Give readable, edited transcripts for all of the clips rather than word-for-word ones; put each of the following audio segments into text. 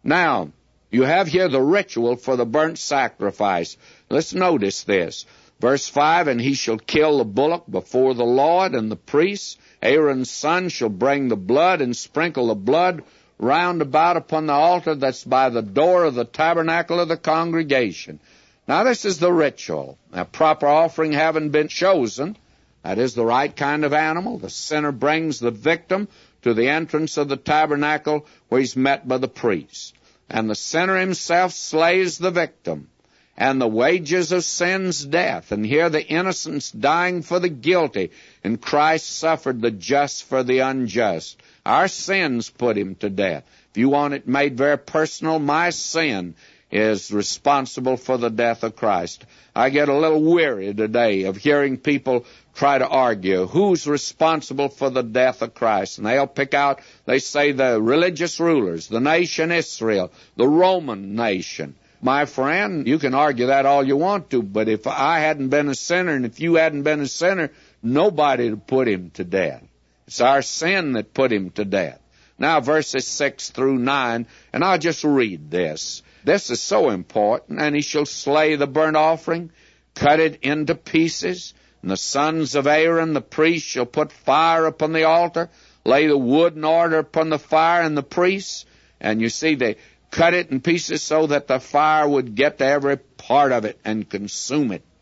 Now, you have here the ritual for the burnt sacrifice. Let's notice this. Verse 5, and he shall kill the bullock before the Lord, and the priests, Aaron's son, shall bring the blood and sprinkle the blood round about upon the altar that's by the door of the tabernacle of the congregation. Now, this is the ritual. A proper offering having been chosen, that is the right kind of animal, the sinner brings the victim to the entrance of the tabernacle where he's met by the priest. And the sinner himself slays the victim. And the wages of sin's death. And here the innocent's dying for the guilty. And Christ suffered the just for the unjust. Our sins put him to death. If you want it made very personal, my sin is responsible for the death of Christ. I get a little weary today of hearing people try to argue who's responsible for the death of Christ. And they'll pick out, they say, the religious rulers, the nation Israel, the Roman nation. My friend, you can argue that all you want to, but if I hadn't been a sinner and if you hadn't been a sinner, nobody would put him to death. It's our sin that put him to death. Now, verses 6 through 9, and I'll just read this. This is so important. And he shall slay the burnt offering, cut it into pieces, and the sons of Aaron, the priest, shall put fire upon the altar, lay the wood in order upon the fire, and the priests, and you see they cut it in pieces so that the fire would get to every part of it and consume it.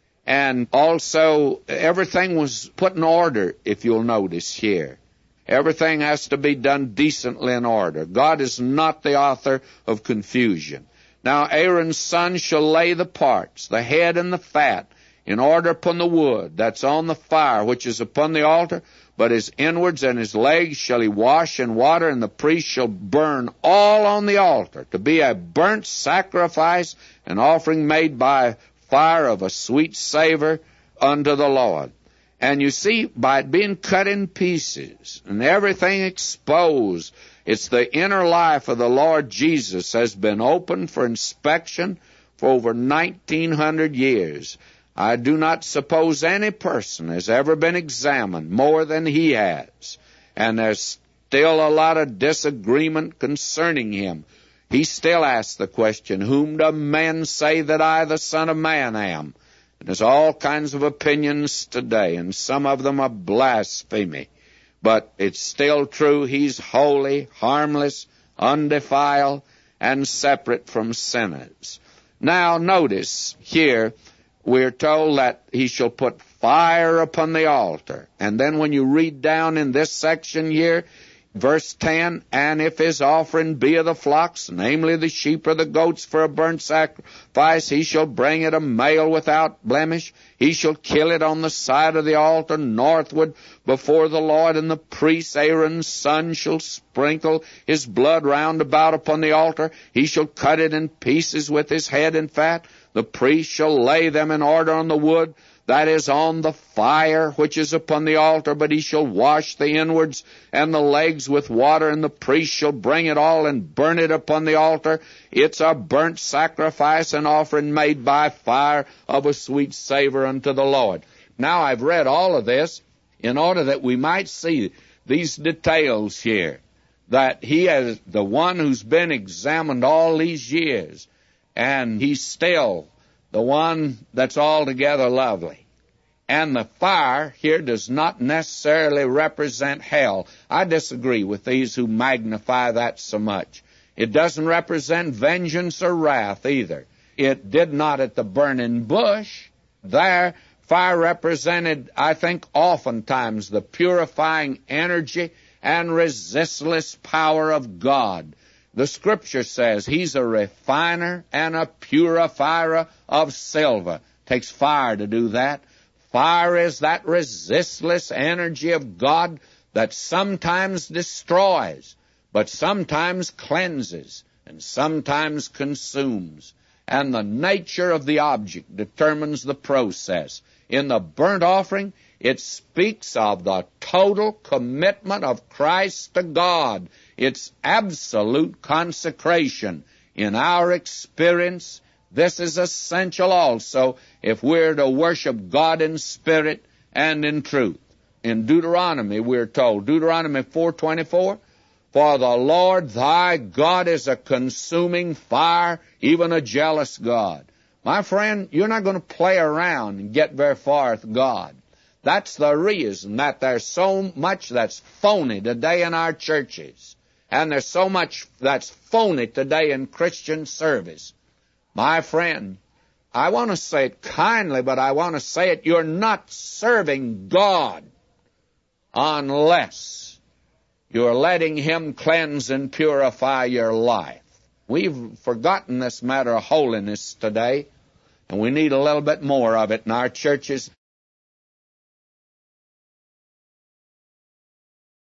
And also, everything was put in order, if you'll notice here. Everything has to be done decently in order. God is not the author of confusion. Now, Aaron's son shall lay the parts, the head and the fat, in order upon the wood that's on the fire, which is upon the altar, but his inwards and his legs shall he wash in water, and the priest shall burn all on the altar, to be a burnt sacrifice, an offering made by fire of a sweet savor unto the Lord. And you see, by it being cut in pieces and everything exposed, it's the inner life of the Lord Jesus has been open for inspection for over 1,900 years. I do not suppose any person has ever been examined more than he has. And there's still a lot of disagreement concerning him. He still asks the question, whom do men say that I, the Son of Man, am? And there's all kinds of opinions today, and some of them are blasphemy. But it's still true, he's holy, harmless, undefiled, and separate from sinners. Now, notice here, we're told that he shall put fire upon the altar. And then when you read down in this section here, verse 10, and if his offering be of the flocks, namely the sheep or the goats for a burnt sacrifice, he shall bring it a male without blemish. He shall kill it on the side of the altar northward before the Lord, and the priest Aaron's son shall sprinkle his blood round about upon the altar. He shall cut it in pieces with his head and fat. The priest shall lay them in order on the wood that is on the fire which is upon the altar, but he shall wash the inwards and the legs with water, and the priest shall bring it all and burn it upon the altar. It's a burnt sacrifice, an offering made by fire of a sweet savor unto the Lord. Now, I've read all of this in order that we might see these details here, that he is the one who's been examined all these years, and he's still the one that's altogether lovely. And the fire here does not necessarily represent hell. I disagree with these who magnify that so much. It doesn't represent vengeance or wrath either. It did not at the burning bush. There, fire represented, I think, oftentimes the purifying energy and resistless power of God. The Scripture says he's a refiner and a purifier of silver. Takes fire to do that. Fire is that resistless energy of God that sometimes destroys, but sometimes cleanses, and sometimes consumes. And the nature of the object determines the process. In the burnt offering, it speaks of the total commitment of Christ to God. It's absolute consecration. In our experience, this is essential also if we're to worship God in spirit and in truth. In Deuteronomy, we're told, Deuteronomy 4:24, For the Lord thy God is a consuming fire, even a jealous God. My friend, you're not going to play around and get very far with God. That's the reason that there's so much that's phony today in our churches. And there's so much that's phony today in Christian service. My friend, I want to say it kindly, but I want to say it, you're not serving God unless you're letting Him cleanse and purify your life. We've forgotten this matter of holiness today, and we need a little bit more of it in our churches.